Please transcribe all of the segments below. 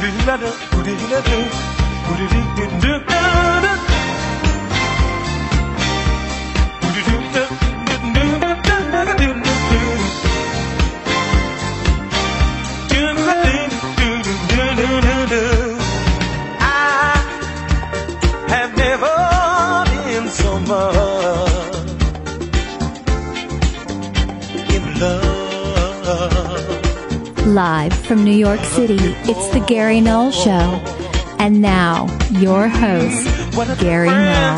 Live from New York City, it's the Gary Null Show. And now, your host, Gary Null.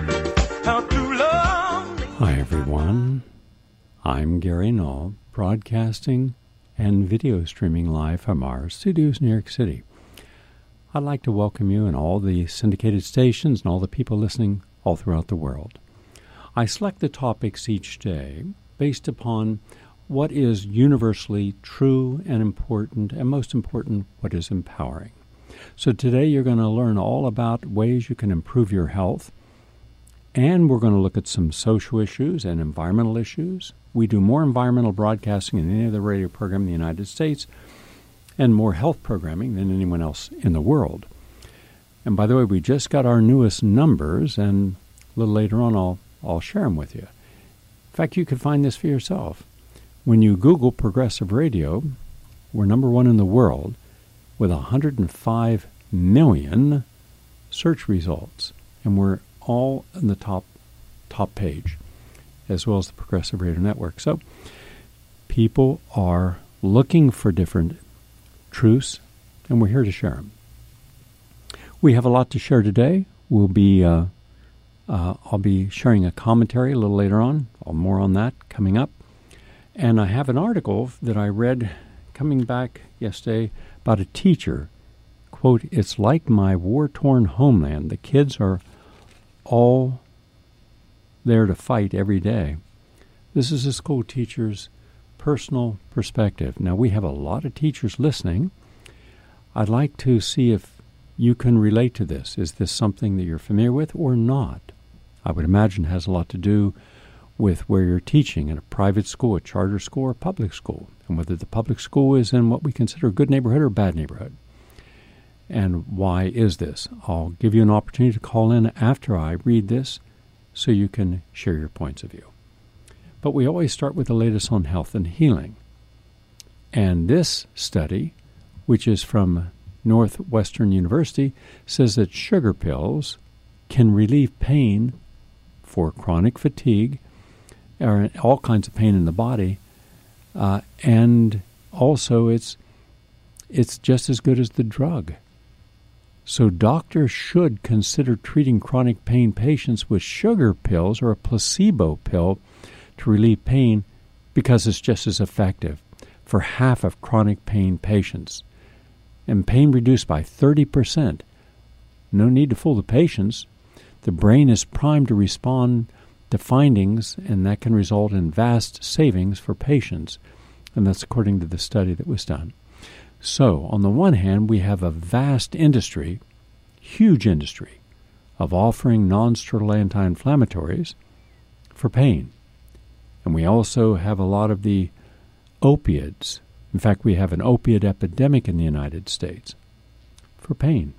Hi, everyone. I'm Gary Null, broadcasting and video streaming live from our studios in New York City. I'd like to welcome you and all the syndicated stations and all the people listening all throughout the world. I select the topics each day based upon what is universally true and important, and most important, what is empowering. So today you're going to learn all about ways you can improve your health, and we're going to look at some social issues and environmental issues. We do more environmental broadcasting than any other radio program in the United States, and more health programming than anyone else in the world. And by the way, we just got our newest numbers, and a little later on I'll share them with you. In fact, you can find this for yourself. When you Google Progressive Radio, we're number one in the world with 105 million search results. And we're all in the top page, as well as the Progressive Radio Network. So people are looking for different truths, and we're here to share them. We have a lot to share today. I'll be sharing a commentary a little later on. More on that coming up. And I have an article that I read coming back yesterday about a teacher. Quote, "It's like my war-torn homeland. The kids are all there to fight every day." This is a school teacher's personal perspective. Now, we have a lot of teachers listening. I'd like to see if you can relate to this. Is this something that you're familiar with or not? I would imagine it has a lot to do with where you're teaching, in a private school, a charter school, or a public school, and whether the public school is in what we consider a good neighborhood or a bad neighborhood. And why is this? I'll give you an opportunity to call in after I read this so you can share your points of view. But we always start with the latest on health and healing. And this study, which is from Northwestern University, says that sugar pills can relieve pain for chronic fatigue, or all kinds of pain in the body, and also it's just as good as the drug. So doctors should consider treating chronic pain patients with sugar pills or a placebo pill to relieve pain, because it's just as effective for half of chronic pain patients. And pain reduced by 30%. No need to fool the patients. The brain is primed to respond to findings, and that can result in vast savings for patients. And that's according to the study that was done. So, on the one hand, we have a vast industry, huge industry, of offering non-steroidal anti-inflammatories for pain. And we also have a lot of the opiates. In fact, we have an opiate epidemic in the United States for pain.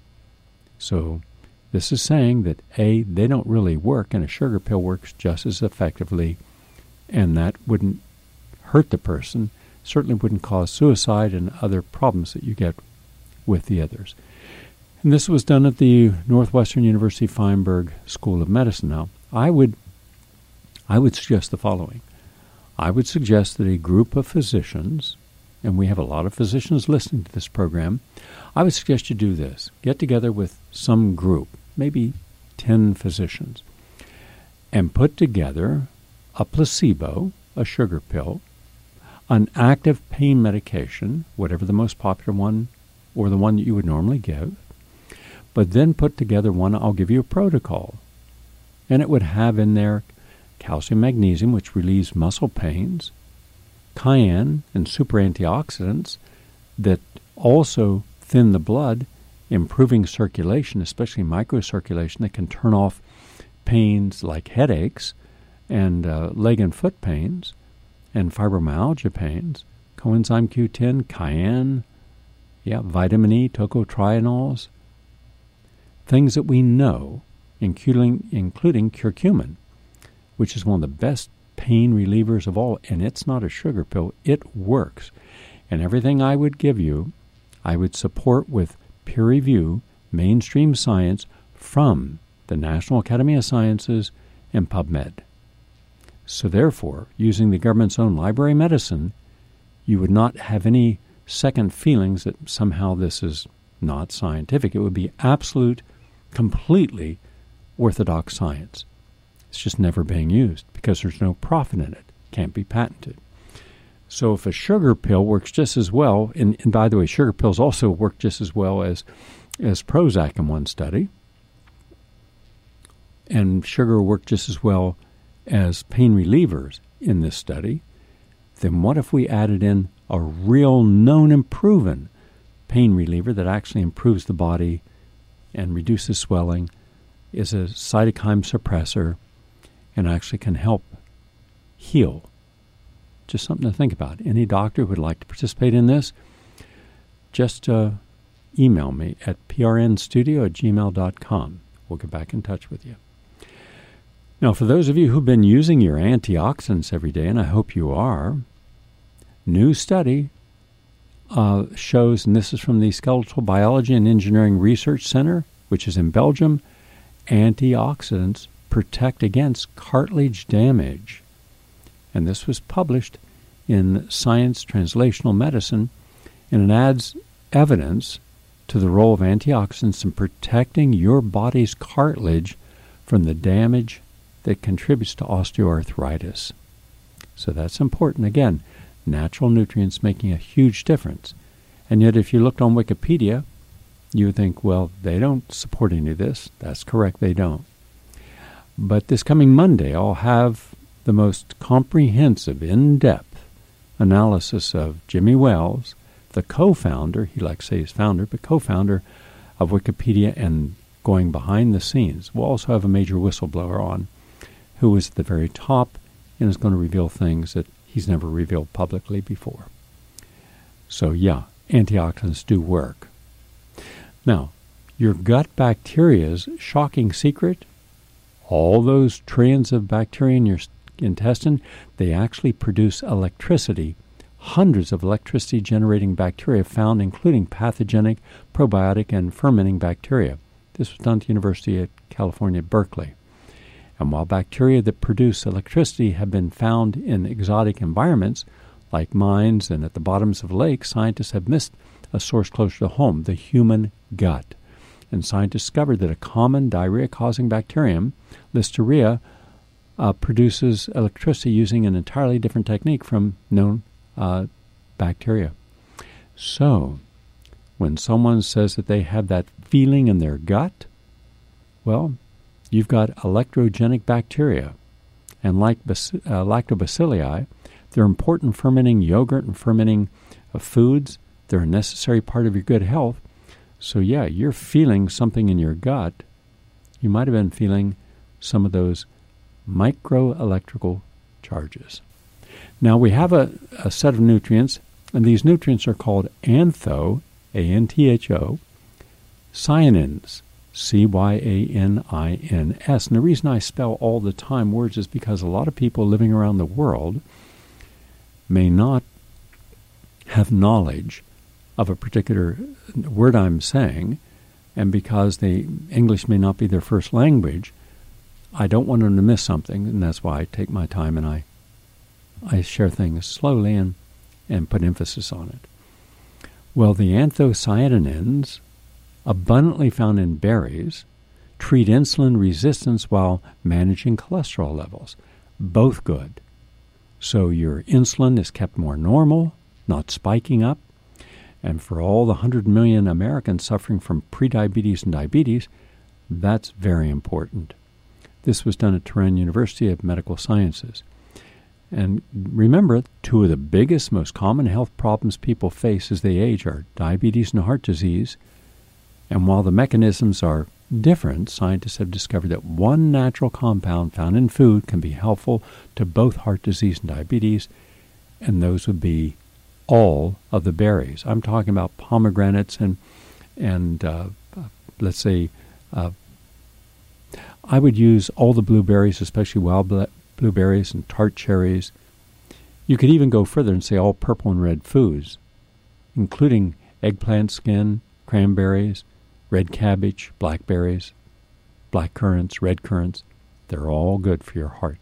So, this is saying that, A, they don't really work, and a sugar pill works just as effectively, and that wouldn't hurt the person, certainly wouldn't cause suicide and other problems that you get with the others. And this was done at the Northwestern University Feinberg School of Medicine. Now, I would suggest the following. I would suggest that a group of physicians, and we have a lot of physicians listening to this program, I would suggest you do this. Get together with some group, maybe 10 physicians, and put together a placebo, a sugar pill, an active pain medication, whatever the most popular one or the one that you would normally give, but then put together one, I'll give you a protocol, and it would have in there calcium magnesium, which relieves muscle pains, cayenne and super antioxidants that also thin the blood, improving circulation, especially microcirculation, that can turn off pains like headaches and leg and foot pains and fibromyalgia pains, coenzyme Q10, cayenne, vitamin E, tocotrienols, things that we know, including curcumin, which is one of the best pain relievers of all, and it's not a sugar pill. It works. And everything I would give you, I would support with peer review, mainstream science from the National Academy of Sciences and PubMed. So therefore, using the government's own library medicine, you would not have any second feelings that somehow this is not scientific. It would be absolute, completely orthodox science. It's just never being used because there's no profit in it. Can't be patented. So if a sugar pill works just as well, and by the way, sugar pills also work just as well as Prozac in one study, and sugar worked just as well as pain relievers in this study, then what if we added in a real known and proven pain reliever that actually improves the body and reduces swelling, is a cytokine suppressor, and actually can help heal? Just something to think about. Any doctor who would like to participate in this, just email me at prnstudio@gmail.com. We'll get back in touch with you. Now, for those of you who've been using your antioxidants every day, and I hope you are, new study shows, and this is from the Skeletal Biology and Engineering Research Center, which is in Belgium, antioxidants protect against cartilage damage. And this was published in Science Translational Medicine, and it adds evidence to the role of antioxidants in protecting your body's cartilage from the damage that contributes to osteoarthritis. So that's important. Again, natural nutrients making a huge difference. And yet if you looked on Wikipedia, you would think, well, they don't support any of this. That's correct, they don't. But this coming Monday, I'll have the most comprehensive, in-depth analysis of Jimmy Wales, the co-founder, he likes to say he's founder, but co-founder of Wikipedia, and going behind the scenes. We'll also have a major whistleblower on who is at the very top and is going to reveal things that he's never revealed publicly before. So yeah, antioxidants do work. Now, your gut bacteria's shocking secret, all those trillions of bacteria in your intestine, they actually produce electricity. Hundreds of electricity-generating bacteria found, including pathogenic, probiotic, and fermenting bacteria. This was done at the University of California at Berkeley. And while bacteria that produce electricity have been found in exotic environments, like mines and at the bottoms of lakes, scientists have missed a source closer to home, the human gut. And scientists discovered that a common diarrhea-causing bacterium, Listeria, produces electricity using an entirely different technique from known bacteria. So, when someone says that they have that feeling in their gut, well, you've got electrogenic bacteria. And like lactobacilli, they're important fermenting yogurt and fermenting foods. They're a necessary part of your good health. So yeah, you're feeling something in your gut. You might have been feeling some of those microelectrical charges. Now we have a set of nutrients, and these nutrients are called antho, A-N-T-H-O, cyanins, C-Y-A-N-I-N-S. And the reason I spell all the time words is because a lot of people living around the world may not have knowledge of a particular word I'm saying, and because English may not be their first language, I don't want them to miss something, and that's why I take my time and I share things slowly and put emphasis on it. Well, the anthocyanins, abundantly found in berries, treat insulin resistance while managing cholesterol levels. Both good. So your insulin is kept more normal, not spiking up. And for all the 100 million Americans suffering from prediabetes and diabetes, that's very important. This was done at Tehran University of Medical Sciences. And remember, two of the biggest, most common health problems people face as they age are diabetes and heart disease. And while the mechanisms are different, scientists have discovered that one natural compound found in food can be helpful to both heart disease and diabetes, and those would be all of the berries. I'm talking about pomegranates and let's say I would use all the blueberries, especially wild blueberries and tart cherries. You could even go further and say all purple and red foods, including eggplant skin, cranberries, red cabbage, blackberries, black currants, red currants. They're all good for your heart.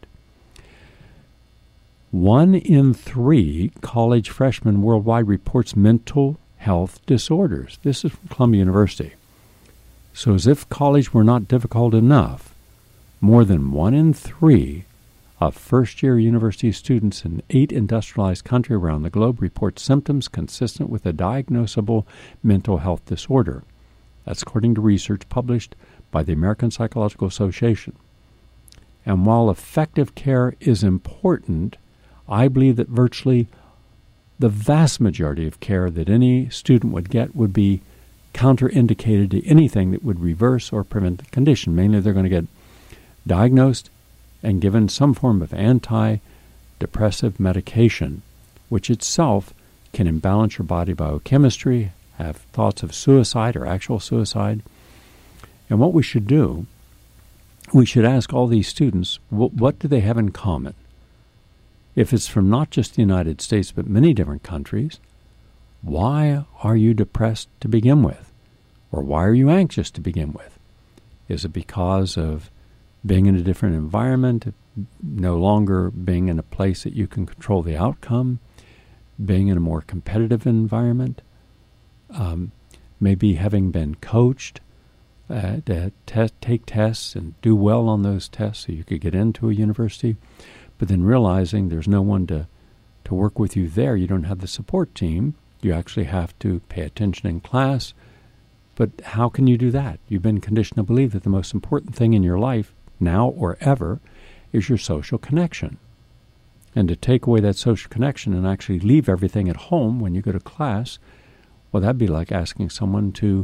1 in 3 college freshmen worldwide reports mental health disorders. This is from Columbia University. So as if college were not difficult enough, more than 1 in 3 of first-year university students in 8 industrialized countries around the globe report symptoms consistent with a diagnosable mental health disorder. That's according to research published by the American Psychological Association. And while effective care is important, I believe that virtually the vast majority of care that any student would get would be counterindicated to anything that would reverse or prevent the condition. Mainly they're going to get diagnosed and given some form of antidepressive medication, which itself can imbalance your body biochemistry, have thoughts of suicide or actual suicide. And what we should do, we should ask all these students, what do they have in common? If it's from not just the United States, but many different countries, why are you depressed to begin with? Or why are you anxious to begin with? Is it because of being in a different environment, no longer being in a place that you can control the outcome, being in a more competitive environment, maybe having been coached to take tests and do well on those tests so you could get into a university, but then realizing there's no one to work with you there. You don't have the support team. You actually have to pay attention in class. But how can you do that? You've been conditioned to believe that the most important thing in your life, now or ever, is your social connection. And to take away that social connection and actually leave everything at home when you go to class, well, that'd be like asking someone to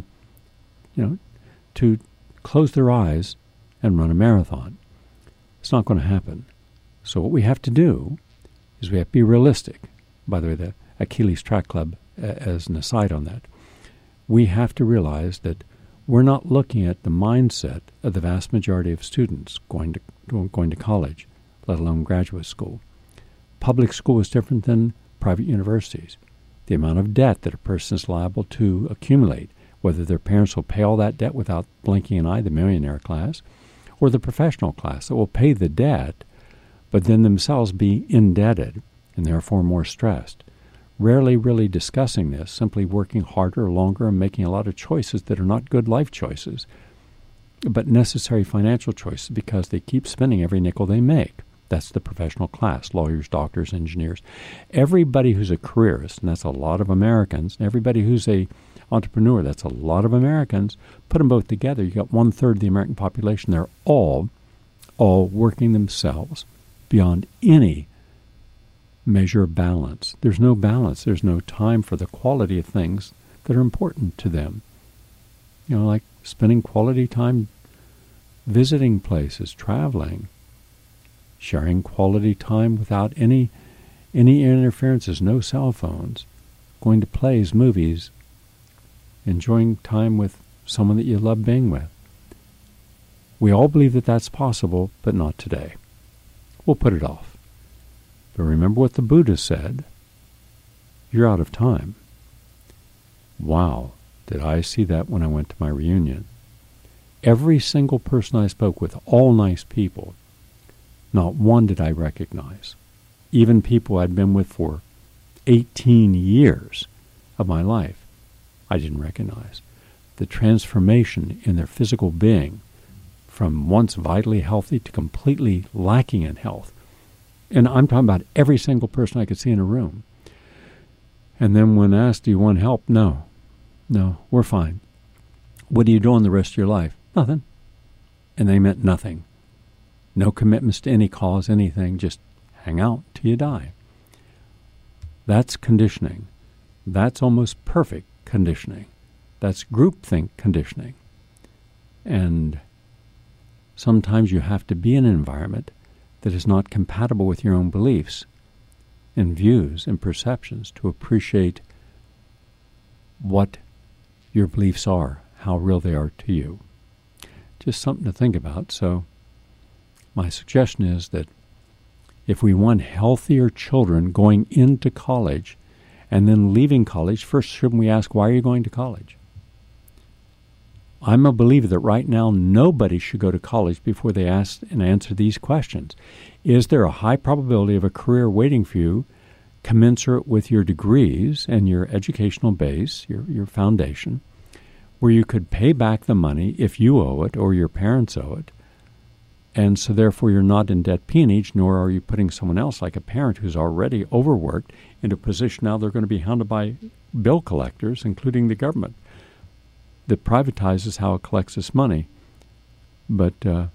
close their eyes and run a marathon. It's not going to happen. So what we have to do is we have to be realistic. By the way, the Achilles Track Club, as an aside on that, we have to realize that we're not looking at the mindset of the vast majority of students going to college, let alone graduate school. Public school is different than private universities. The amount of debt that a person is liable to accumulate, whether their parents will pay all that debt without blinking an eye, the millionaire class, or the professional class that will pay the debt, but then themselves be indebted and therefore more stressed. Rarely really discussing this, simply working harder or longer and making a lot of choices that are not good life choices, but necessary financial choices because they keep spending every nickel they make. That's the professional class, lawyers, doctors, engineers. Everybody who's a careerist, and that's a lot of Americans, and everybody who's a entrepreneur, that's a lot of Americans, put them both together, you got 1/3 of the American population. They're all working themselves beyond any measure of balance. There's no balance. There's no time for the quality of things that are important to them. Like spending quality time visiting places, traveling, sharing quality time without any interferences, no cell phones, going to plays, movies, enjoying time with someone that you love being with. We all believe that that's possible, but not today. We'll put it off. But remember what the Buddha said, you're out of time. Wow, did I see that when I went to my reunion. Every single person I spoke with, all nice people, not one did I recognize. Even people I'd been with for 18 years of my life, I didn't recognize. The transformation in their physical being from once vitally healthy to completely lacking in health. And I'm talking about every single person I could see in a room. And then when asked, do you want help? No, we're fine. What are you doing the rest of your life? Nothing. And they meant nothing. No commitments to any cause, anything, just hang out till you die. That's conditioning. That's almost perfect conditioning. That's groupthink conditioning. And sometimes you have to be in an environment that is not compatible with your own beliefs. and views and perceptions to appreciate what your beliefs are, how real they are to you. Just something to think about. So my suggestion is that if we want healthier children going into college and then leaving college, first shouldn't we ask, why are you going to college? I'm a believer that right now nobody should go to college before they ask and answer these questions. Is there a high probability of a career waiting for you commensurate with your degrees and your educational base, your foundation, where you could pay back the money if you owe it or your parents owe it, and so therefore you're not in debt peonage, nor are you putting someone else, like a parent who's already overworked, into a position now they're going to be hounded by bill collectors, including the government, that privatizes how it collects this money, but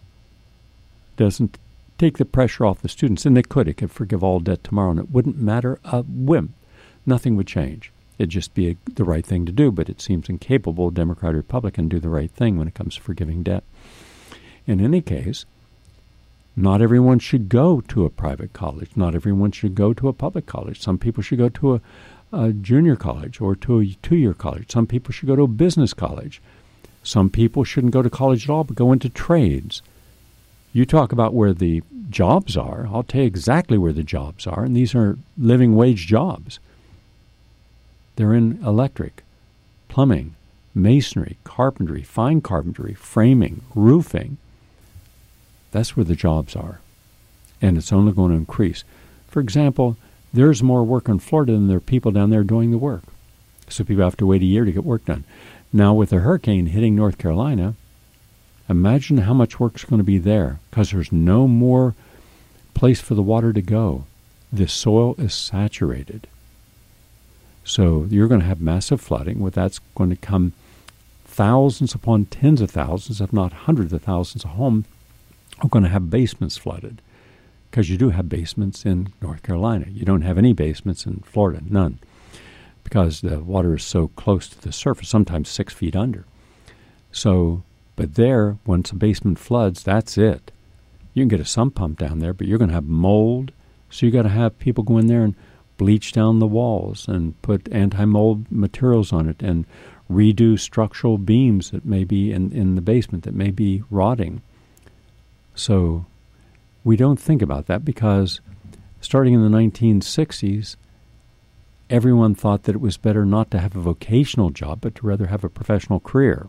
doesn't take the pressure off the students. And it could forgive all debt tomorrow, and it wouldn't matter a whim. Nothing would change. It'd just be the right thing to do, but it seems incapable, Democrat or Republican, do the right thing when it comes to forgiving debt. In any case, not everyone should go to a private college. Not everyone should go to a public college. Some people should go to a junior college or to a two-year college. Some people should go to a business college. Some people shouldn't go to college at all, but go into trades. You talk about where the jobs are. I'll tell you exactly where the jobs are, and these are living wage jobs. They're in electric, plumbing, masonry, carpentry, fine carpentry, framing, roofing. That's where the jobs are, and it's only going to increase. For example, there's more work in Florida than there are people down there doing the work. So people have to wait a year to get work done. Now, with a hurricane hitting North Carolina, imagine how much work's going to be there, because there's no more place for the water to go. The soil is saturated. So you're going to have massive flooding, where that's going to come thousands upon tens of thousands, if not hundreds of thousands of homes are going to have basements flooded, because you do have basements in North Carolina. You don't have any basements in Florida, none, because the water is so close to the surface, sometimes 6 feet under. So, but there, once a basement floods, that's it. You can get a sump pump down there, but you're going to have mold, so you got to have people go in there and bleach down the walls and put anti-mold materials on it and redo structural beams that may be in the basement that may be rotting. So we don't think about that, because starting in the 1960s, everyone thought that it was better not to have a vocational job, but to rather have a professional career.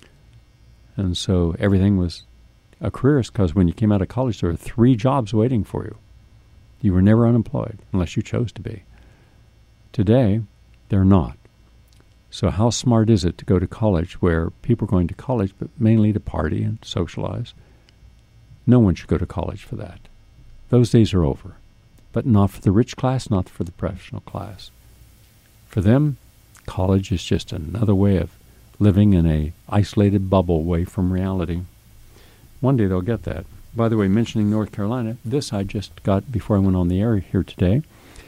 And so everything was a career, because when you came out of college, there were 3 jobs waiting for you. You were never unemployed, unless you chose to be. Today, they're not. So how smart is it to go to college, where people are going to college, but mainly to party and socialize? No one should go to college for that. Those days are over. But not for the rich class, not for the professional class. For them, college is just another way of living in a isolated bubble away from reality. One day they'll get that. By the way, mentioning North Carolina, this I just got before I went on the air here today.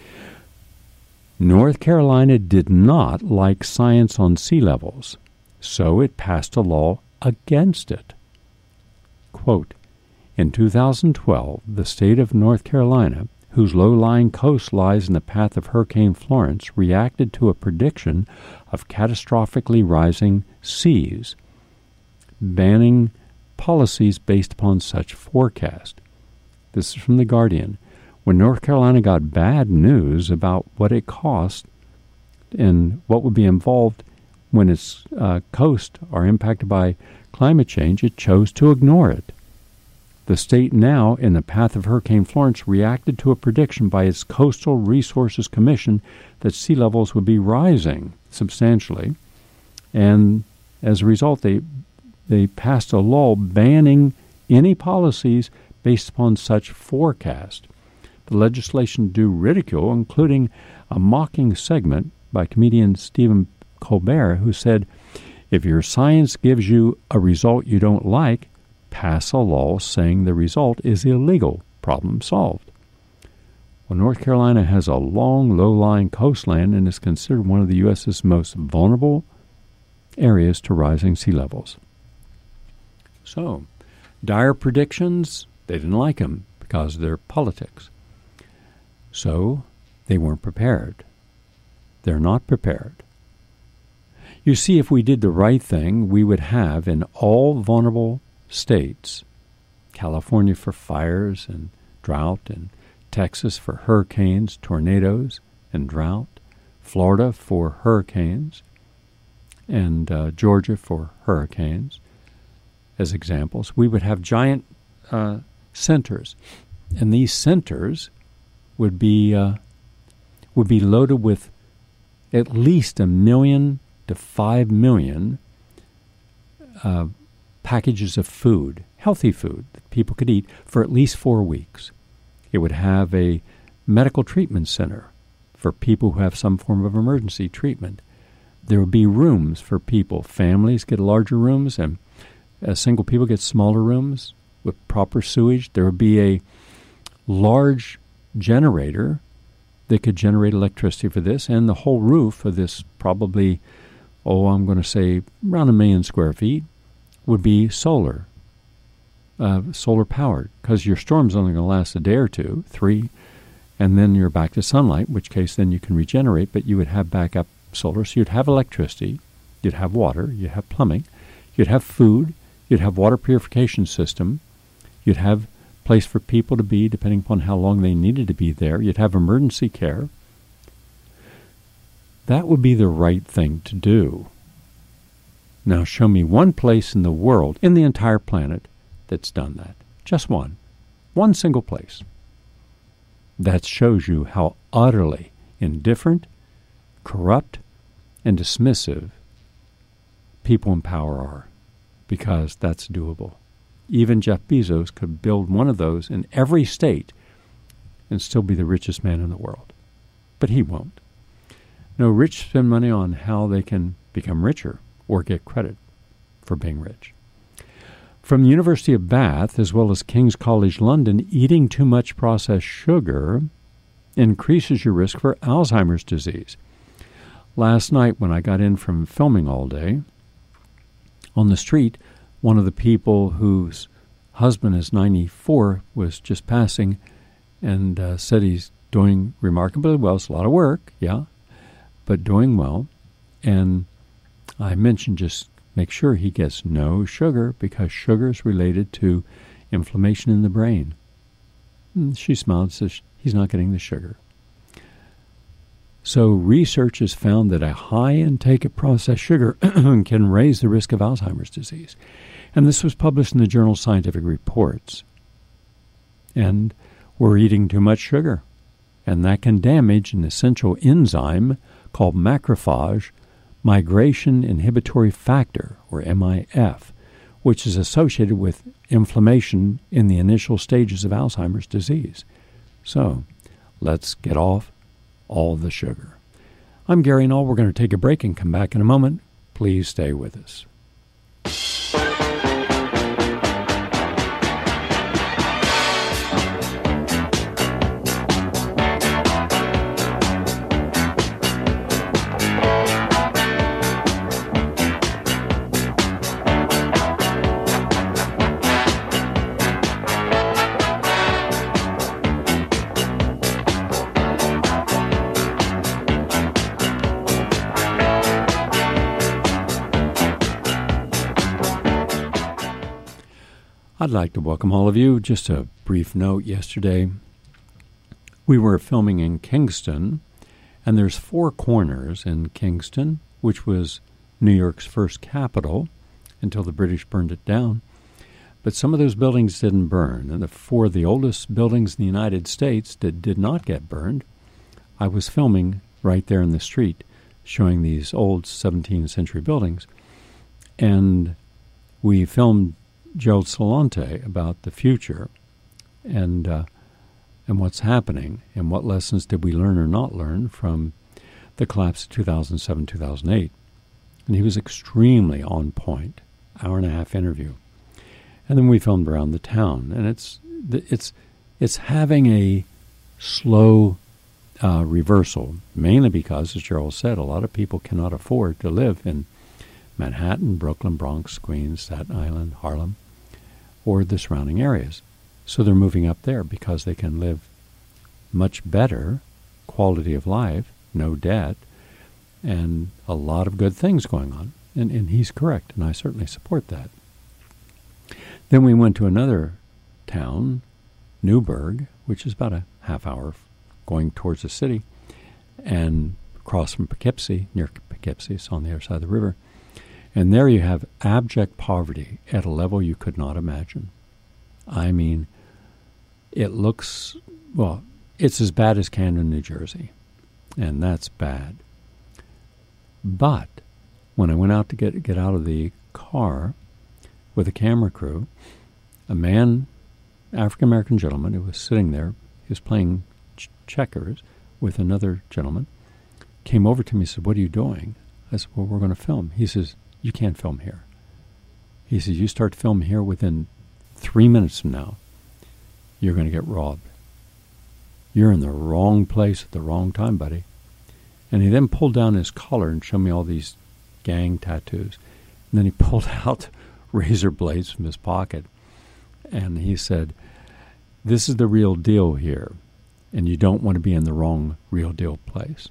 North Carolina did not like science on sea levels, so it passed a law against it. Quote, in 2012, the state of North Carolina, whose low-lying coast lies in the path of Hurricane Florence, reacted to a prediction of catastrophically rising seas, banning policies based upon such forecast. This is from The Guardian. When North Carolina got bad news about what it cost and what would be involved when its coasts are impacted by climate change, it chose to ignore it. The state now, in the path of Hurricane Florence, reacted to a prediction by its Coastal Resources Commission that sea levels would be rising substantially. And as a result, they passed a law banning any policies based upon such forecast. The legislation drew ridicule, including a mocking segment by comedian Stephen Colbert, who said, if your science gives you a result you don't like, pass a law saying the result is illegal. Problem solved. Well, North Carolina has a long, low-lying coastline and is considered one of the U.S.'s most vulnerable areas to rising sea levels. So, dire predictions, they didn't like them because of their politics. So, They weren't prepared. They're not prepared. You see, if we did the right thing, we would have in all vulnerable states, California for fires and drought, and Texas for hurricanes, tornadoes, and drought, Florida for hurricanes, and Georgia for hurricanes, as examples. We would have giant centers, and these centers would be loaded with at least 1 million to 5 million packages of food, healthy food that people could eat for at least 4 weeks. It would have a medical treatment center for people who have some form of emergency treatment. There would be rooms for people. Families get larger rooms, and single people get smaller rooms with proper sewage. There would be a large generator that could generate electricity for this, and the whole roof of this, probably, I'm going to say around 1 million square feet, would be solar powered, because your storm's only going to last a day or two, 3, and then you're back to sunlight, in which case then you can regenerate, but you would have backup solar. So you'd have electricity, you'd have water, you'd have plumbing, you'd have food, you'd have water purification system, you'd have place for people to be depending upon how long they needed to be there, you'd have emergency care. That would be the right thing to do. Now show me one place in the world, in the entire planet, that's done that. Just one. One single place. That shows you how utterly indifferent, corrupt, and dismissive people in power are, because that's doable. Even Jeff Bezos could build one of those in every state and still be the richest man in the world. But he won't. No, rich spend money on how they can become richer or get credit for being rich. From the University of Bath, as well as King's College London, eating too much processed sugar increases your risk for Alzheimer's disease. Last night, when I got in from filming all day, on the street, one of the people whose husband is 94 was just passing and said he's doing remarkably well. It's a lot of work, yeah, but doing well. And I mentioned just make sure he gets no sugar, because sugar is related to inflammation in the brain. And she smiled and says he's not getting the sugar. So research has found that a high intake of processed sugar can raise the risk of Alzheimer's disease. And this was published in the journal Scientific Reports. And we're eating too much sugar. And that can damage an essential enzyme called macrophage migration inhibitory factor, or MIF, which is associated with inflammation in the initial stages of Alzheimer's disease. So, let's get off all the sugar. I'm Gary Null. We're going to take a break and come back in a moment. Please stay with us. I'd like to welcome all of you. Just a brief note, yesterday we were filming in Kingston, and there's 4 corners in Kingston, which was New York's first capital until the British burned it down. But some of those buildings didn't burn, and the 4 of the oldest buildings in the United States that did not get burned, I was filming right there in the street, showing these old 17th century buildings. And we filmed Gerald Celente about the future and what's happening, and what lessons did we learn or not learn from the collapse of 2007-2008. And he was extremely on point, hour-and-a-half interview. And then we filmed around the town, and it's having a slow reversal, mainly because, as Gerald said, a lot of people cannot afford to live in Manhattan, Brooklyn, Bronx, Queens, Staten Island, Harlem, or the surrounding areas. So they're moving up there because they can live much better quality of life, no debt, and a lot of good things going on. And he's correct, and I certainly support that. Then we went to another town, Newburgh, which is about a half hour going towards the city, and across from Poughkeepsie, near Poughkeepsie, it's on the other side of the river. And there you have abject poverty at a level you could not imagine. I mean, it looks, well, it's as bad as Camden, New Jersey, and that's bad. But when I went out to get out of the car with a camera crew, a man, African-American gentleman who was sitting there, he was playing checkers with another gentleman, came over to me and said, "What are you doing?" I said, "Well, we're going to film." He says, "You can't film here." He says, "You start filming here within 3 minutes from now, you're going to get robbed. You're in the wrong place at the wrong time, buddy." And he then pulled down his collar and showed me all these gang tattoos. And then he pulled out razor blades from his pocket. And he said, "This is the real deal here, and you don't want to be in the wrong real deal place."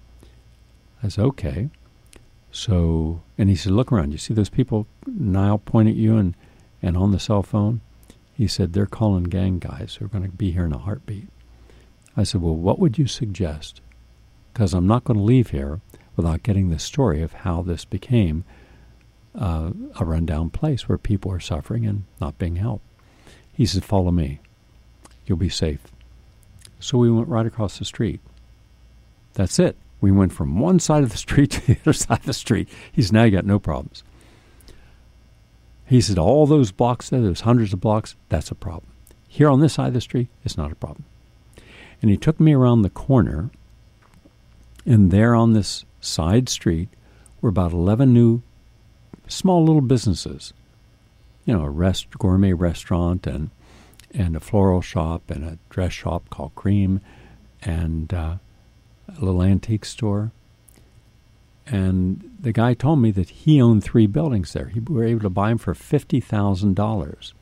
I said, "Okay." So, and he said, "Look around. You see those people now point at you and on the cell phone?" He said, "They're calling gang guys who are going to be here in a heartbeat." I said, "Well, what would you suggest? Because I'm not going to leave here without getting the story of how this became a rundown place where people are suffering and not being helped." He said, "Follow me. You'll be safe." So we went right across the street. That's it. We went from one side of the street to the other side of the street. He said, "Now you got no problems." He said, "All those blocks there, those hundreds of blocks, that's a problem. Here on this side of the street, it's not a problem." And he took me around the corner, and there on this side street were about 11 new small little businesses. You know, a gourmet restaurant and a floral shop and a dress shop called Cream and a little antique store. And the guy told me that he owned 3 buildings there. We were able to buy them for $50,000.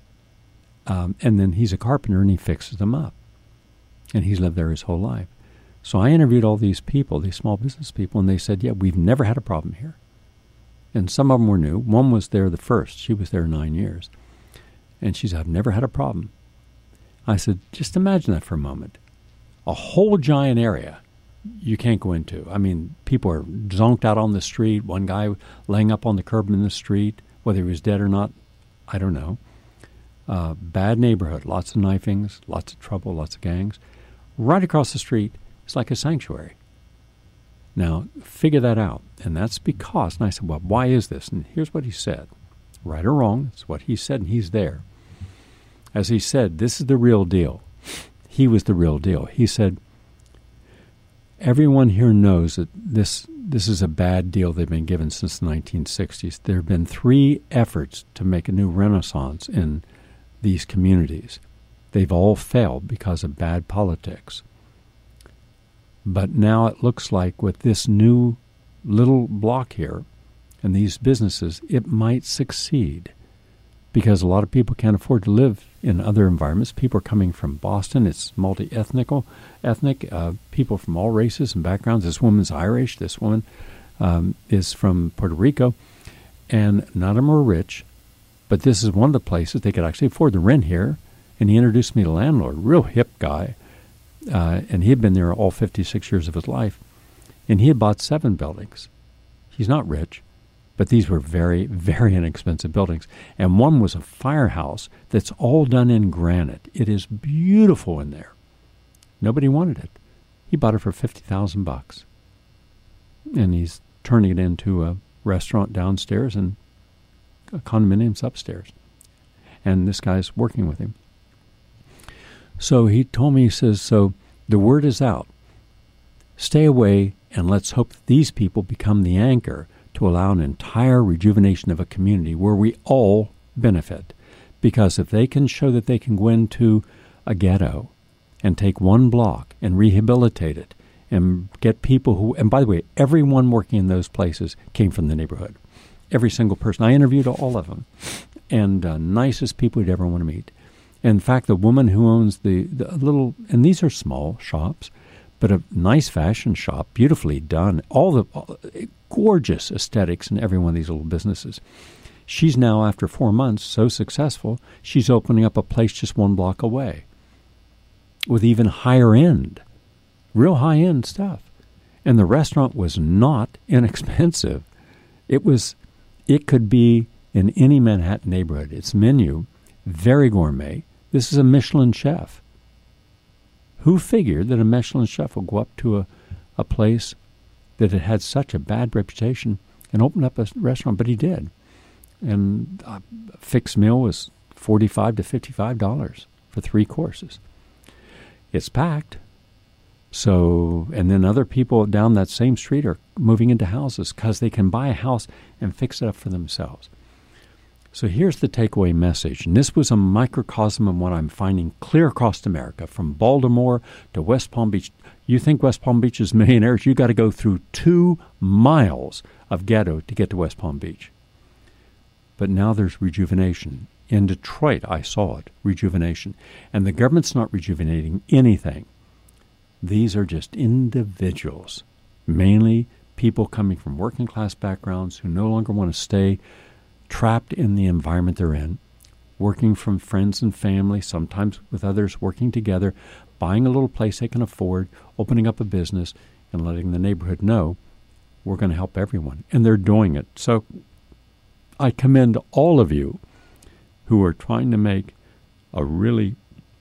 And then he's a carpenter and he fixes them up. And he's lived there his whole life. So I interviewed all these people, these small business people, and they said, "Yeah, we've never had a problem here." And some of them were new. One was there the first. She was there 9 years. And she said, "I've never had a problem." I said, "Just imagine that for a moment. A whole giant area you can't go into. I mean, people are zonked out on the street. One guy laying up on the curb in the street, whether he was dead or not, I don't know. Bad neighborhood, lots of knifings, lots of trouble, lots of gangs. Right across the street, it's like a sanctuary. Now, figure that out. And that's because, and I said, "Well, why is this?" And here's what he said. Right or wrong, it's what he said, and he's there. As he said, this is the real deal. He was the real deal. He said, "Everyone here knows that this is a bad deal they've been given since the 1960s. There have been 3 efforts to make a new renaissance in these communities. They've all failed because of bad politics. But now it looks like with this new little block here and these businesses, it might succeed because a lot of people can't afford to live in other environments. People are coming from Boston. It's multi-ethnic, people from all races and backgrounds. This woman's Irish. This woman is from Puerto Rico. And none of them are rich, but this is one of the places they could actually afford to rent here. And he introduced me to the landlord, real hip guy. And he had been there all 56 years of his life. And he had bought 7 buildings. He's not rich, but these were very, very inexpensive buildings. And one was a firehouse that's all done in granite. It is beautiful in there. Nobody wanted it. He bought it for $50,000. And he's turning it into a restaurant downstairs and condominiums upstairs. And this guy's working with him. So he told me, he says, "So the word is out. Stay away and let's hope that these people become the anchor to allow an entire rejuvenation of a community where we all benefit. Because if they can show that they can go into a ghetto and take one block and rehabilitate it and get people who, and by the way, everyone working in those places came from the neighborhood. Every single person. I interviewed all of them. And nicest people you'd ever want to meet. In fact, the woman who owns the little, and these are small shops, but a nice fashion shop, beautifully done, all gorgeous aesthetics in every one of these little businesses. She's now, after 4 months, so successful, she's opening up a place just 1 block away with even higher end, real high-end stuff. And the restaurant was not inexpensive. It could be in any Manhattan neighborhood. Its menu, very gourmet. This is a Michelin chef. Who figured that a Michelin chef would go up to a place that had such a bad reputation and open up a restaurant? But he did. And a fixed meal was $45 to $55 for 3 courses. It's packed. So, and then other people down that same street are moving into houses because they can buy a house and fix it up for themselves. So here's the takeaway message, and this was a microcosm of what I'm finding clear across America, from Baltimore to West Palm Beach. You think West Palm Beach is millionaires? You got to go through 2 miles of ghetto to get to West Palm Beach. But now there's rejuvenation. In Detroit, I saw it, rejuvenation. And the government's not rejuvenating anything. These are just individuals, mainly people coming from working class backgrounds who no longer want to stay trapped in the environment they're in, working from friends and family, sometimes with others working together, buying a little place they can afford, opening up a business, and letting the neighborhood know we're going to help everyone. And they're doing it. So I commend all of you who are trying to make a really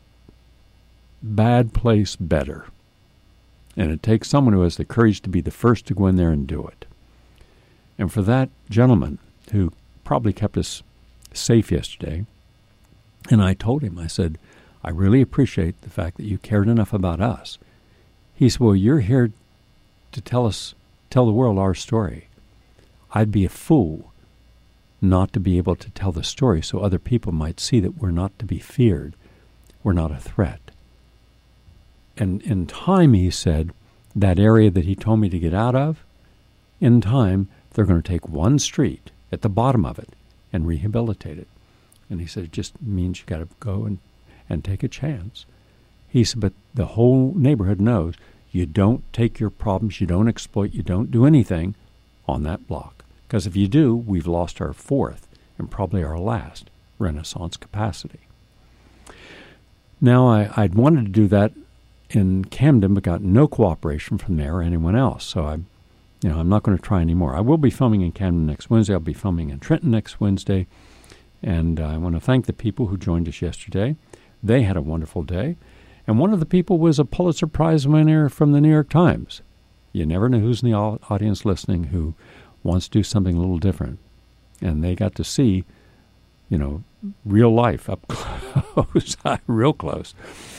bad place better. And it takes someone who has the courage to be the first to go in there and do it. And for that gentleman who probably kept us safe yesterday, and I told him, I said, I really appreciate the fact that you cared enough about us. He said, well, you're here to tell the world our story. I'd be a fool not to be able to tell the story so other people might see that we're not to be feared. We're not a threat. And in time, he said, that area that he told me to get out of, in time, they're going to take 1 street at the bottom of it and rehabilitate it. And he said, it just means you got to go and take a chance. He said, but the whole neighborhood knows you don't take your problems, you don't exploit, you don't do anything on that block. Because if you do, we've lost our 4th and probably our last Renaissance capacity. Now, I'd wanted to do that in Camden, but got no cooperation from the mayor or anyone else. So I'm not going to try anymore. I will be filming in Camden next Wednesday. I'll be filming in Trenton next Wednesday. And I want to thank the people who joined us yesterday. They had a wonderful day. And one of the people was a Pulitzer Prize winner from the New York Times. You never know who's in the audience listening who wants to do something a little different. And they got to see, real life up close, real close.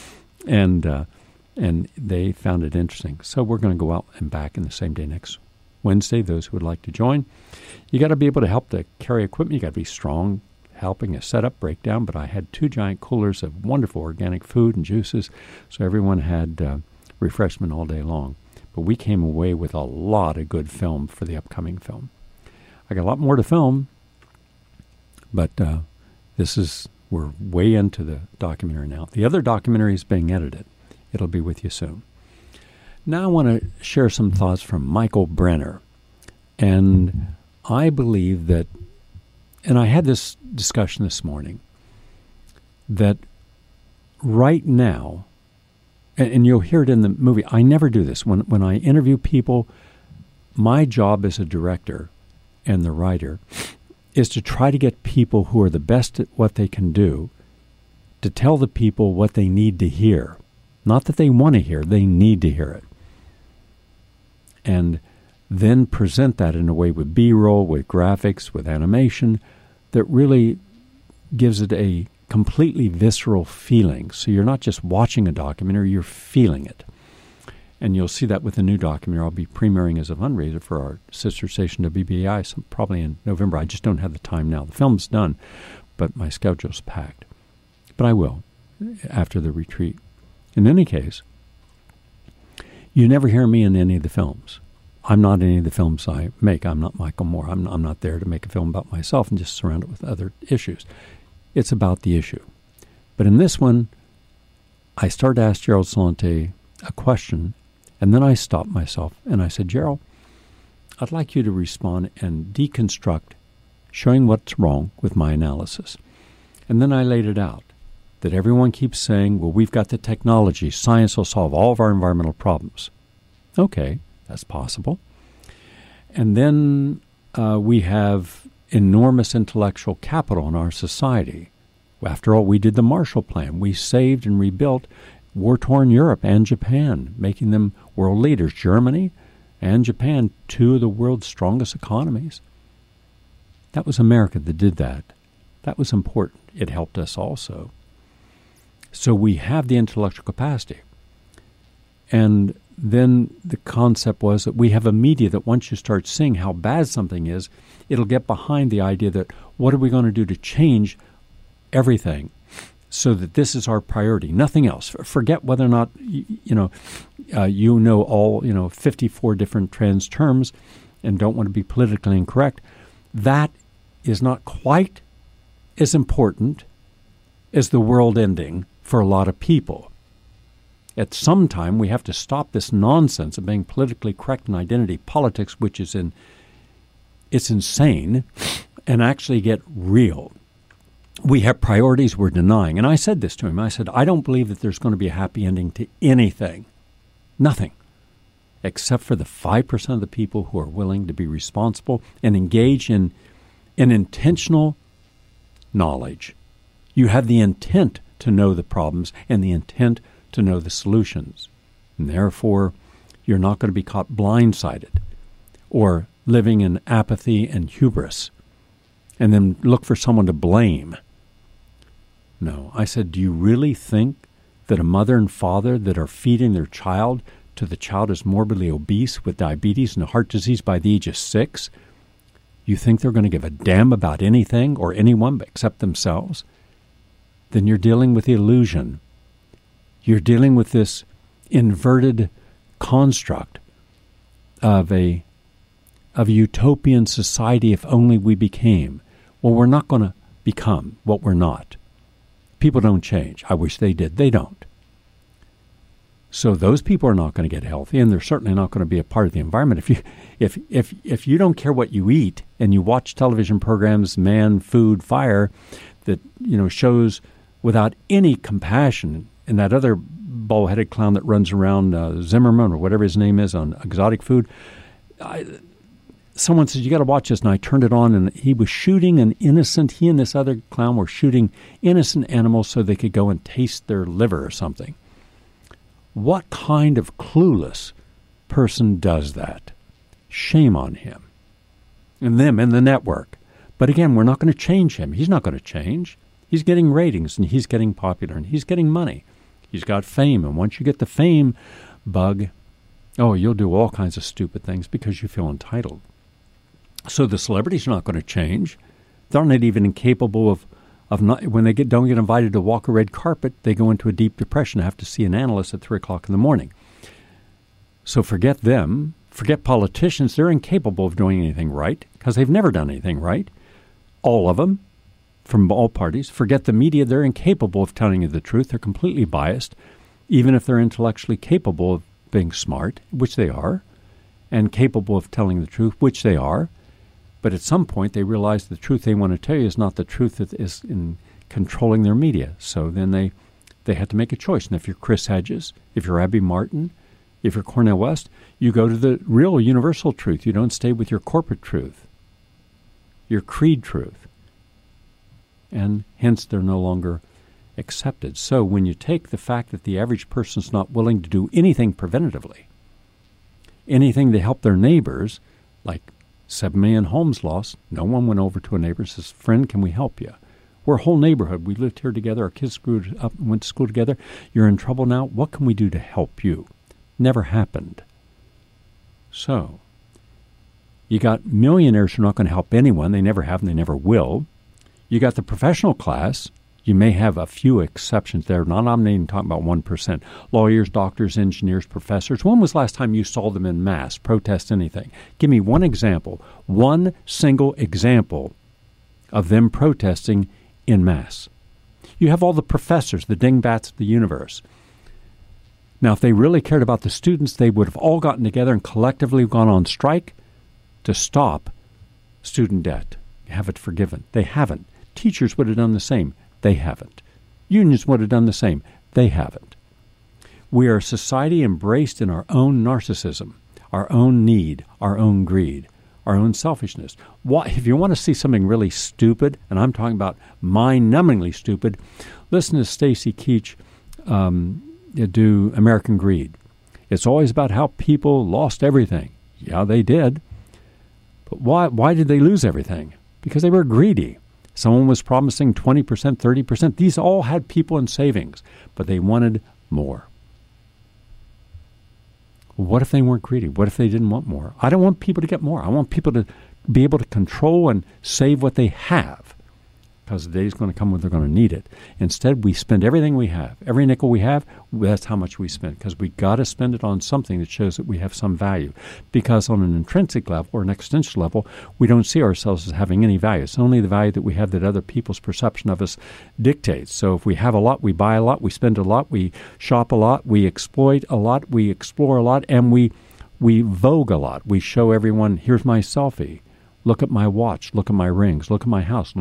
And they found it interesting. So we're going to go out and back in the same day next Wednesday, those who would like to join. You got to be able to help to carry equipment. You got to be strong, helping a setup breakdown. But I had 2 giant coolers of wonderful organic food and juices, so everyone had refreshment all day long. But we came away with a lot of good film for the upcoming film. I got a lot more to film, but we're way into the documentary now. The other documentary is being edited. It'll be with you soon. Now I want to share some thoughts from Michael Brenner. And I believe that, and I had this discussion this morning, that right now, and you'll hear it in the movie, I never do this. When I interview people, my job as a director and the writer is to try to get people who are the best at what they can do to tell the people what they need to hear. Not that they want to hear, they need to hear it. And then present that in a way with B-roll, with graphics, with animation, that really gives it a completely visceral feeling. So you're not just watching a documentary, you're feeling it. And you'll see that with the new documentary I'll be premiering as a fundraiser for our sister station WBAI, probably in November. I just don't have the time now. The film's done, but my schedule's packed. But I will, after the retreat. In any case, you never hear me in any of the films. I'm not in any of the films I make. I'm not Michael Moore. I'm not there to make a film about myself and just surround it with other issues. It's about the issue. But in this one, I started to ask Gerald Celente a question, And then I stopped myself and I said, Gerald, I'd like you to respond and deconstruct, showing what's wrong with my analysis. And then I laid it out, that everyone keeps saying, well, we've got the technology. Science will solve all of our environmental problems. Okay, that's possible. And then we have enormous intellectual capital in our society. After all, we did the Marshall Plan. We saved and rebuilt war-torn Europe and Japan, making them world leaders. Germany and Japan, two of the world's strongest economies. That was America that did that. That was important. It helped us also. So we have the intellectual capacity. And then the concept was that we have a media that once you start seeing how bad something is, it'll get behind the idea that what are we going to do to change everything so that this is our priority, nothing else. Forget whether or not, you know all, 54 different trans terms and don't want to be politically incorrect. That is not quite as important as the world ending for a lot of people. At some time, we have to stop this nonsense of being politically correct in identity politics, which is it's insane, and actually get real. We have priorities we're denying. And I said this to him. I said, I don't believe that there's going to be a happy ending to anything. Nothing. Except for the 5% of the people who are willing to be responsible and engage in an intentional knowledge. You have the intent to know the problems and the intent to know the solutions. And therefore, you're not going to be caught blindsided or living in apathy and hubris and then look for someone to blame. No, I said, do you really think that a mother and father that are feeding their child to the child is morbidly obese with diabetes and heart disease by the age of 6, you think they're going to give a damn about anything or anyone except themselves? Then you're dealing with the illusion. You're dealing with this inverted construct of a utopian society if only we became. Well, we're not going to become what we're not. People don't change. I wish they did. They don't. So those people are not going to get healthy, and they're certainly not going to be a part of the environment. If you don't care what you eat and you watch television programs, Man, Food, Fire, that shows without any compassion, and that other bald-headed clown that runs around, Zimmerman or whatever his name is, on exotic food, someone said, you got to watch this, and I turned it on, and he was shooting he and this other clown were shooting innocent animals so they could go and taste their liver or something. What kind of clueless person does that? Shame on him. And them and the network. But again, we're not going to change him. He's not going to change. He's getting ratings, and he's getting popular, and he's getting money. He's got fame, and once you get the fame bug, you'll do all kinds of stupid things because you feel entitled. So the celebrities are not going to change. They're not even incapable of not, when they don't get invited to walk a red carpet, they go into a deep depression and have to see an analyst at 3 o'clock in the morning. So forget them. Forget politicians. They're incapable of doing anything right because they've never done anything right. All of them, from all parties. Forget the media. They're incapable of telling you the truth. They're completely biased, even if they're intellectually capable of being smart, which they are, and capable of telling the truth, which they are. But at some point, they realize the truth they want to tell you is not the truth that is in controlling their media. So then they had to make a choice. And if you're Chris Hedges, if you're Abby Martin, if you're Cornel West, you go to the real universal truth. You don't stay with your corporate truth, your creed truth. And hence, they're no longer accepted. So when you take the fact that the average person is not willing to do anything preventatively, anything to help their neighbors, like 7 million homes lost, no one went over to a neighbor and says, friend, can we help you? We're a whole neighborhood. We lived here together. Our kids grew up and went to school together. You're in trouble now. What can we do to help you? Never happened. So you got millionaires who are not going to help anyone. They never have and they never will. You got the professional class. You may have a few exceptions there. I'm not even talking about 1%. Lawyers, doctors, engineers, professors. When was the last time you saw them en masse protest anything? Give me one example, one single example of them protesting en masse. You have all the professors, the dingbats of the universe. Now, if they really cared about the students, they would have all gotten together and collectively gone on strike to stop student debt, have it forgiven. They haven't. Teachers would have done the same. They haven't. Unions would have done the same. They haven't. We are a society embraced in our own narcissism, our own need, our own greed, our own selfishness. If you want to see something really stupid, and I'm talking about mind-numbingly stupid, listen to Stacy Keach do American Greed. It's always about how people lost everything. Yeah, they did. But why did they lose everything? Because they were greedy. Someone was promising 20%, 30%. These all had people in savings, but they wanted more. What if they weren't greedy? What if they didn't want more? I don't want people to get more. I want people to be able to control and save what they have, because the day is going to come when they're going to need it. Instead, we spend everything we have. Every nickel we have, that's how much we spend, because we got to spend it on something that shows that we have some value. Because on an intrinsic level or an existential level, we don't see ourselves as having any value. It's only the value that we have that other people's perception of us dictates. So if we have a lot, we buy a lot, we spend a lot, we shop a lot, we exploit a lot, we explore a lot, and we vogue a lot. We show everyone, here's my selfie. Look at my watch. Look at my rings. Look at my house.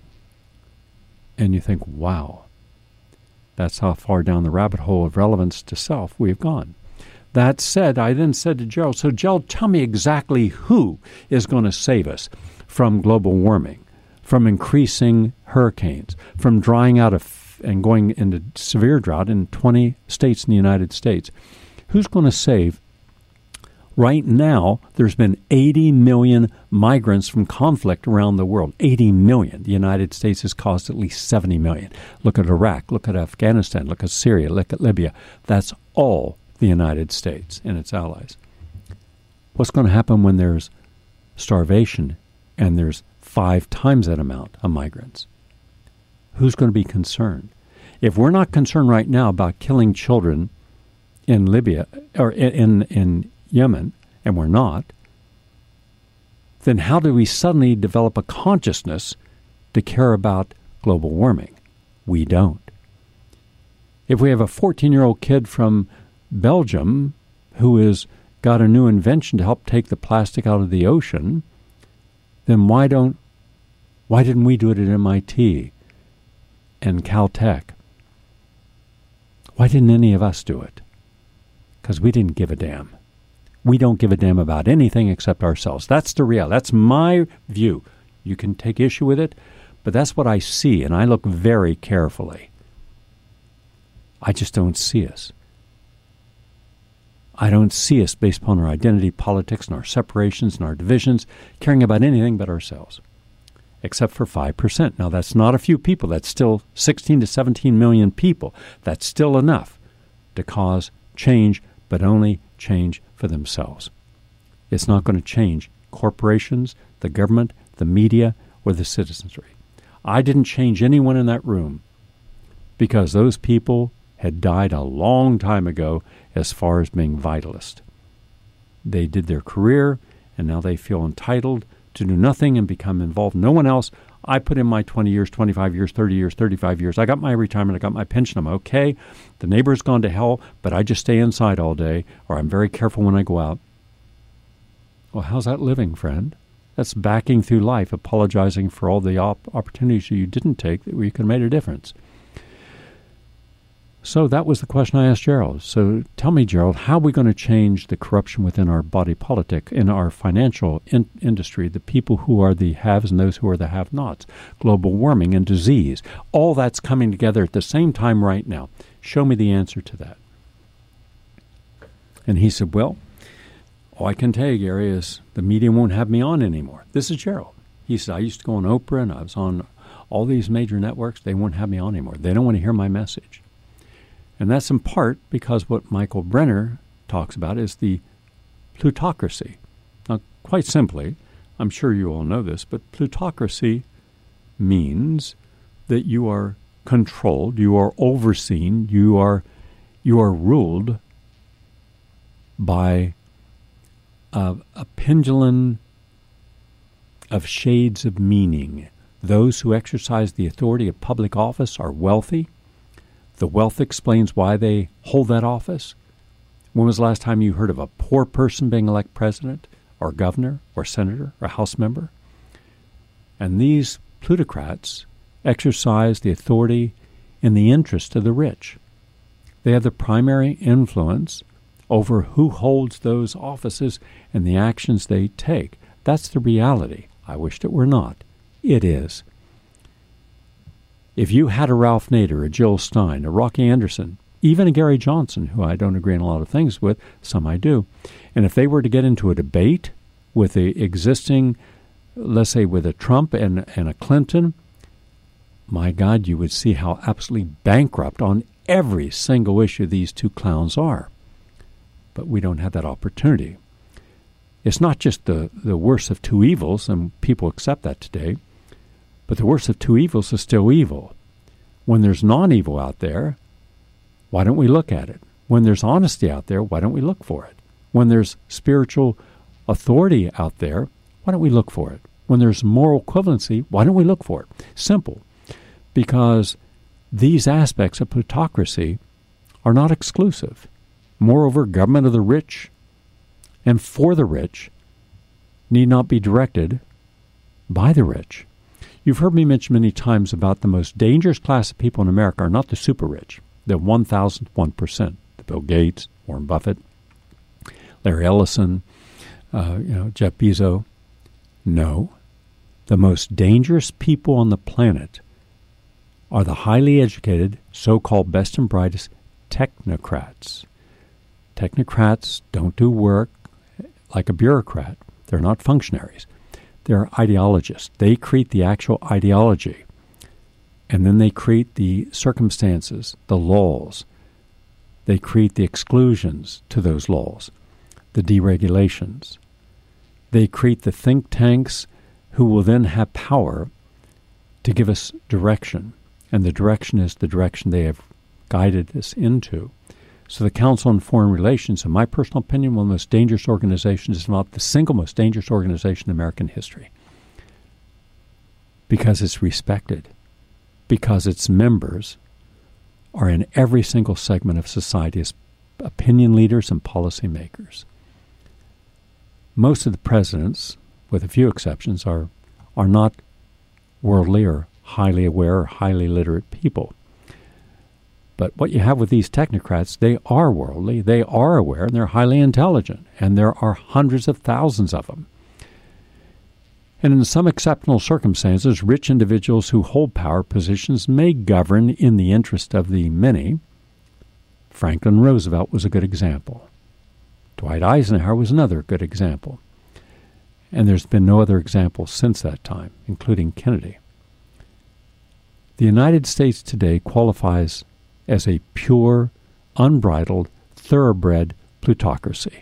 And you think, wow, that's how far down the rabbit hole of relevance to self we have gone. That said, I then said to Gerald, so Gerald, tell me exactly who is going to save us from global warming, from increasing hurricanes, from drying out and going into severe drought in 20 states in the United States. Who's going to save? Right now, there's been 80 million migrants from conflict around the world. 80 million. The United States has caused at least 70 million. Look at Iraq. Look at Afghanistan. Look at Syria. Look at Libya. That's all the United States and its allies. What's going to happen when there's starvation and there's 5 times that amount of migrants? Who's going to be concerned? If we're not concerned right now about killing children in Libya or in Yemen, and we're not, then how do we suddenly develop a consciousness to care about global warming? We don't. If we have a 14-year-old kid from Belgium who has got a new invention to help take the plastic out of the ocean, then why didn't we do it at MIT and Caltech? Why didn't any of us do it? Because we didn't give a damn. We don't give a damn about anything except ourselves. That's the reality. That's my view. You can take issue with it, but that's what I see, and I look very carefully. I just don't see us. I don't see us based upon our identity, politics, and our separations and our divisions, caring about anything but ourselves, except for 5%. Now, that's not a few people. That's still 16 to 17 million people. That's still enough to cause change, but only change for themselves. It's not going to change corporations, the government, the media, or the citizenry. I didn't change anyone in that room because those people had died a long time ago as far as being vitalist. They did their career, and now they feel entitled to do nothing and become involved. No one else. I put in my 20 years, 25 years, 30 years, 35 years. I got my retirement. I got my pension. I'm okay. The neighbor's gone to hell, but I just stay inside all day, or I'm very careful when I go out. Well, how's that living, friend? That's backing through life, apologizing for all the opportunities you didn't take where you could have made a difference. So that was the question I asked Gerald. So tell me, Gerald, how are we going to change the corruption within our body politic, in our financial industry, the people who are the haves and those who are the have-nots, global warming and disease? All that's coming together at the same time right now. Show me the answer to that. And he said, well, all I can tell you, Gary, is the media won't have me on anymore. This is Gerald. He said, I used to go on Oprah and I was on all these major networks. They won't have me on anymore. They don't want to hear my message. And that's in part because what Michael Brenner talks about is the plutocracy. Now, quite simply, I'm sure you all know this, but plutocracy means that you are controlled, you are overseen, you are ruled by a pendulum of shades of meaning. Those who exercise the authority of public office are wealthy. The wealth explains why they hold that office. When was the last time you heard of a poor person being elected president or governor or senator or House member? And these plutocrats exercise the authority in the interest of the rich. They have the primary influence over who holds those offices and the actions they take. That's the reality. I wished it were not. It is. If you had a Ralph Nader, a Jill Stein, a Rocky Anderson, even a Gary Johnson, who I don't agree on a lot of things with, some I do, and if they were to get into a debate with the existing, let's say with a Trump and a Clinton, my God, you would see how absolutely bankrupt on every single issue these two clowns are. But we don't have that opportunity. It's not just the worst of two evils, and people accept that today, but the worst of two evils is still evil. When there's non-evil out there, why don't we look at it? When there's honesty out there, why don't we look for it? When there's spiritual authority out there, why don't we look for it? When there's moral equivalency, why don't we look for it? Simple. Because these aspects of plutocracy are not exclusive. Moreover, government of the rich and for the rich need not be directed by the rich. You've heard me mention many times about the most dangerous class of people in America are not the super rich, the 1,001%, the Bill Gates, Warren Buffett, Larry Ellison, Jeff Bezos. No, the most dangerous people on the planet are the highly educated, so-called best and brightest technocrats. Technocrats don't do work like a bureaucrat. They're not functionaries. They're ideologists. They create the actual ideology, and then they create the circumstances, the laws. They create the exclusions to those laws, the deregulations. They create the think tanks who will then have power to give us direction, and the direction is the direction they have guided us into. So the Council on Foreign Relations, in my personal opinion, one of the most dangerous organizations, is not the single most dangerous organization in American history. Because it's respected. Because its members are in every single segment of society as opinion leaders and policymakers. Most of the presidents, with a few exceptions, are not worldly or highly aware or highly literate people. But what you have with these technocrats, they are worldly, they are aware, and they're highly intelligent, and there are hundreds of thousands of them. And in some exceptional circumstances, rich individuals who hold power positions may govern in the interest of the many. Franklin Roosevelt was a good example. Dwight Eisenhower was another good example. And there's been no other example since that time, including Kennedy. The United States today qualifies as a pure, unbridled, thoroughbred plutocracy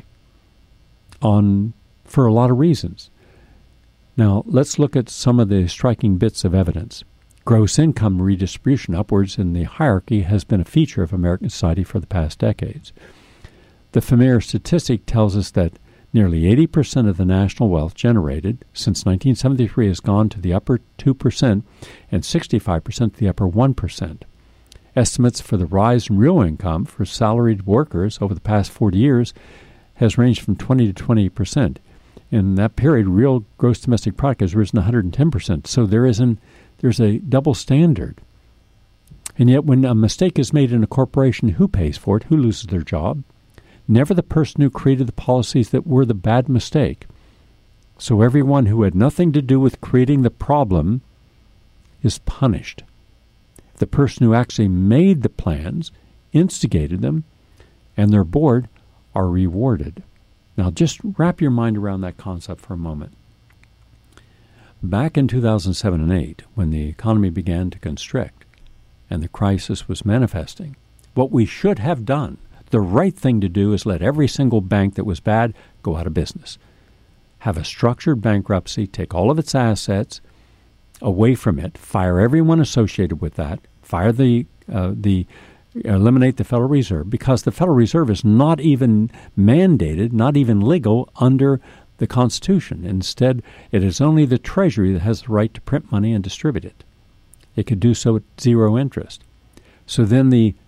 for a lot of reasons. Now, let's look at some of the striking bits of evidence. Gross income redistribution upwards in the hierarchy has been a feature of American society for the past decades. The familiar statistic tells us that nearly 80% of the national wealth generated since 1973 has gone to the upper 2% and 65% to the upper 1%. Estimates for the rise in real income for salaried workers over the past 40 years has ranged from 20 to 28%. In that period, real gross domestic product has risen 110%. So there's a double standard. And yet when a mistake is made in a corporation, who pays for it? Who loses their job? Never the person who created the policies that were the bad mistake. So everyone who had nothing to do with creating the problem is punished. The person who actually made the plans, instigated them, and their board are rewarded. Now just wrap your mind around that concept for a moment. Back in 2007 and 2008, when the economy began to constrict and the crisis was manifesting, what we should have done, the right thing to do, is let every single bank that was bad go out of business. Have a structured bankruptcy, take all of its assets away from it, fire everyone associated with that, eliminate the Federal Reserve, because the Federal Reserve is not even mandated, not even legal under the Constitution. Instead, it is only the Treasury that has the right to print money and distribute it. It could do so at zero interest. So then the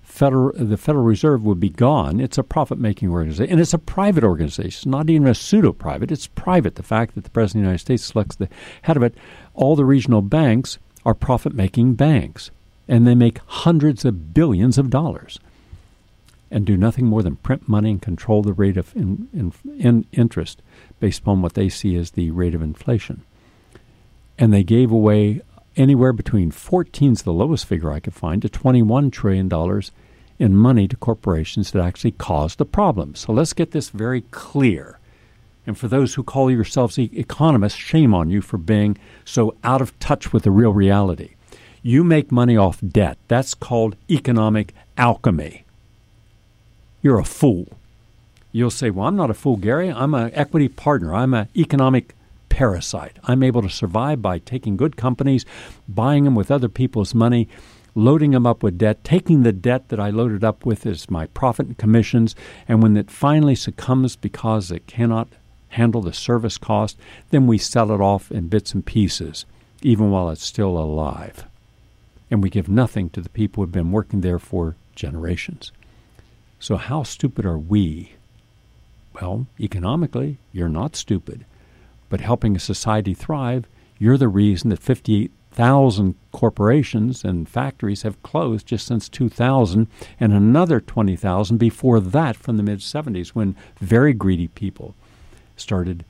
the Federal Reserve would be gone. It's a profit-making organization, and it's a private organization. It's not even a pseudo-private. It's private. The fact that the President of the United States selects the head of it, all the regional banks are profit-making banks, and they make hundreds of billions of dollars and do nothing more than print money and control the rate of interest based upon what they see as the rate of inflation. And they gave away anywhere between 14's the lowest figure I could find to $21 trillion in money to corporations that actually caused the problem. So let's get this very clear. And for those who call yourselves economists, shame on you for being so out of touch with the real reality. You make money off debt. That's called economic alchemy. You're a fool. You'll say, well, I'm not a fool, Gary. I'm an equity partner. I'm an economic parasite. I'm able to survive by taking good companies, buying them with other people's money, loading them up with debt, taking the debt that I loaded up with as my profit and commissions, and when it finally succumbs because it cannot handle the service cost, then we sell it off in bits and pieces, even while it's still alive. And we give nothing to the people who have been working there for generations. So how stupid are we? Well, economically, you're not stupid. But helping a society thrive, you're the reason that 58,000 corporations and factories have closed just since 2000, and another 20,000 before that from the mid-'70s, when very greedy people started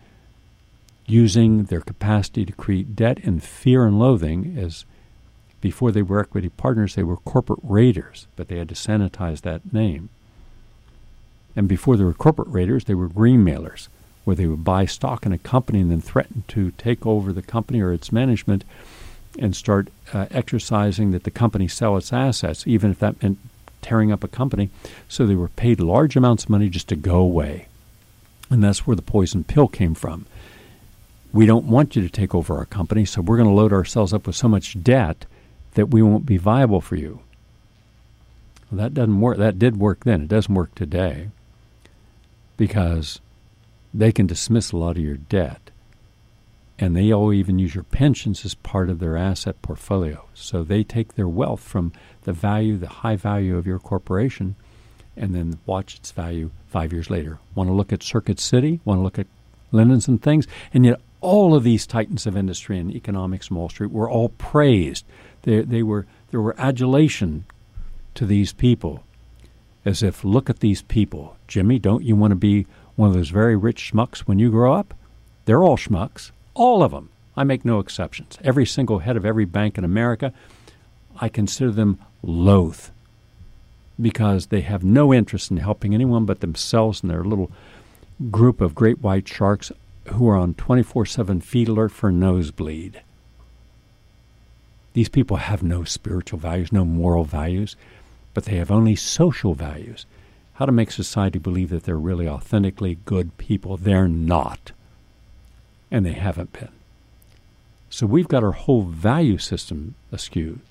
using their capacity to create debt and fear and loathing. As before they were equity partners, they were corporate raiders, but they had to sanitize that name. And before they were corporate raiders, they were green mailers, where they would buy stock in a company and then threaten to take over the company or its management and start exercising that the company sell its assets, even if that meant tearing up a company. So they were paid large amounts of money just to go away. And that's where the poison pill came from. We don't want you to take over our company, so we're going to load ourselves up with so much debt that we won't be viable for you. Well, that doesn't work. That did work then. It doesn't work today, because they can dismiss a lot of your debt, and they all even use your pensions as part of their asset portfolio. So they take their wealth from the value, the high value of your corporation, and then watch its value 5 years later. Want to look at Circuit City? Want to look at Linens and things? And yet all of these titans of industry and economics from Wall Street were all praised. There were adulation to these people, as if, look at these people. Jimmy, don't you want to be one of those very rich schmucks when you grow up? They're all schmucks, all of them. I make no exceptions. Every single head of every bank in America, I consider them loath, because they have no interest in helping anyone but themselves and their little group of great white sharks who are on 24/7 feed alert for nosebleed. These people have no spiritual values, no moral values, but they have only social values. How to make society believe that they're really authentically good people. They're not. And they haven't been. So we've got our whole value system askew.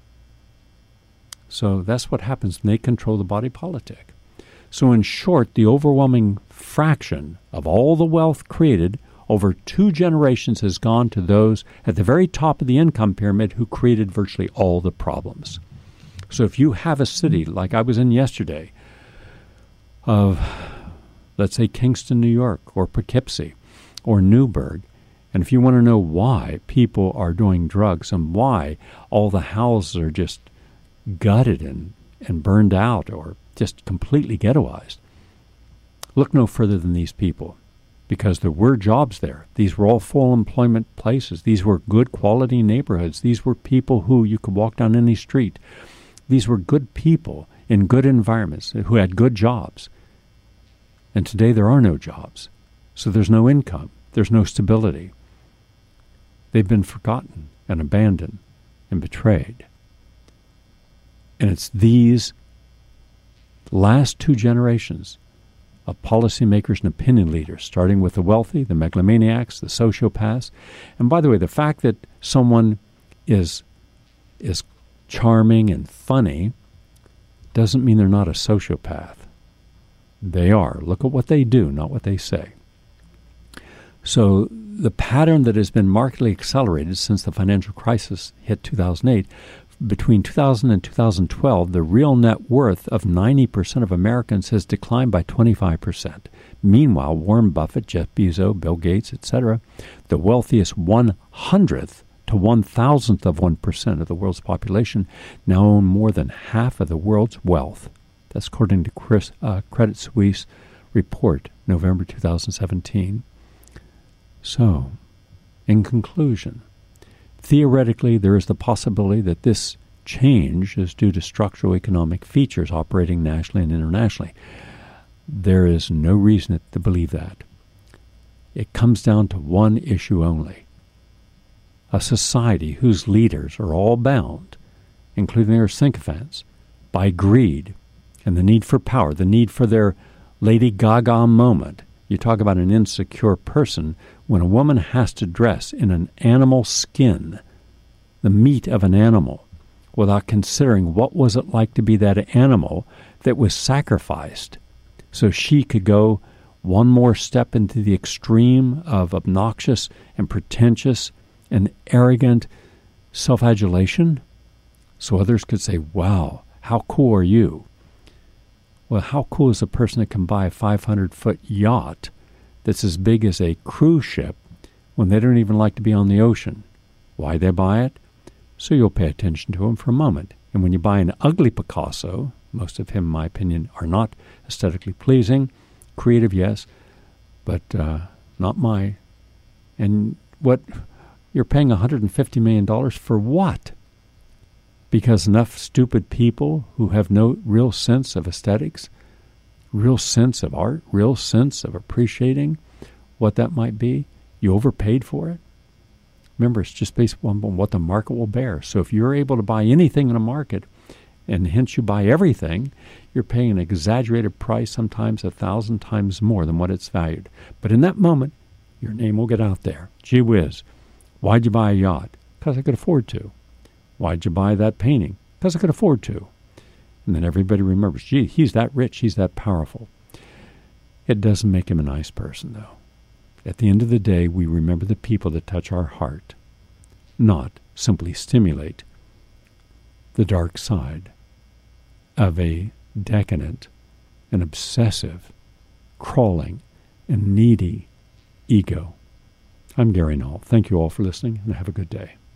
So that's what happens when they control the body politic. So in short, the overwhelming fraction of all the wealth created over 2 generations has gone to those at the very top of the income pyramid who created virtually all the problems. So if you have a city like I was in yesterday, of, let's say, Kingston, New York, or Poughkeepsie, or Newburgh, and if you want to know why people are doing drugs and why all the houses are just gutted and burned out or just completely ghettoized, look no further than these people, because there were jobs there. These were all full employment places. These were good quality neighborhoods. These were people who you could walk down any street. These were good people in good environments who had good jobs. And today there are no jobs. So there's no income. There's no stability. They've been forgotten and abandoned and betrayed. And it's these last 2 generations of policymakers and opinion leaders, starting with the wealthy, the megalomaniacs, the sociopaths. And by the way, the fact that someone is charming and funny doesn't mean they're not a sociopath. They are. Look at what they do, not what they say. So the pattern that has been markedly accelerated since the financial crisis hit 2008, between 2000 and 2012, the real net worth of 90% of Americans has declined by 25%. Meanwhile, Warren Buffett, Jeff Bezos, Bill Gates, etc., the wealthiest 100th to 1,000th of 1% of the world's population, now own more than half of the world's wealth. That's according to Credit Suisse report, November 2017. So, in conclusion, theoretically, there is the possibility that this change is due to structural economic features operating nationally and internationally. There is no reason to believe that. It comes down to one issue only. A society whose leaders are all bound, including their sycophants, by greed and the need for power, the need for their Lady Gaga moment. You talk about an insecure person. When a woman has to dress in an animal skin, the meat of an animal, without considering what was it like to be that animal that was sacrificed so she could go one more step into the extreme of obnoxious and pretentious and arrogant self-adulation, so others could say, wow, how cool are you? Well, how cool is a person that can buy a 500-foot yacht that's as big as a cruise ship when they don't even like to be on the ocean? Why they buy it? So you'll pay attention to them for a moment. And when you buy an ugly Picasso, most of him, in my opinion, are not aesthetically pleasing, creative, yes, but not my. And what you're paying $150 million for what? Because enough stupid people who have no real sense of aesthetics, real sense of art, real sense of appreciating what that might be, you overpaid for it? Remember, it's just based on what the market will bear. So if you're able to buy anything in a market, and hence you buy everything, you're paying an exaggerated price, sometimes 1,000 times more than what it's valued. But in that moment, your name will get out there. Gee whiz, why'd you buy a yacht? Because I could afford to. Why'd you buy that painting? Because I could afford to. And then everybody remembers, gee, he's that rich, he's that powerful. It doesn't make him a nice person, though. At the end of the day, we remember the people that touch our heart, not simply stimulate the dark side of a decadent and obsessive, crawling, and needy ego. I'm Gary Null. Thank you all for listening, and have a good day.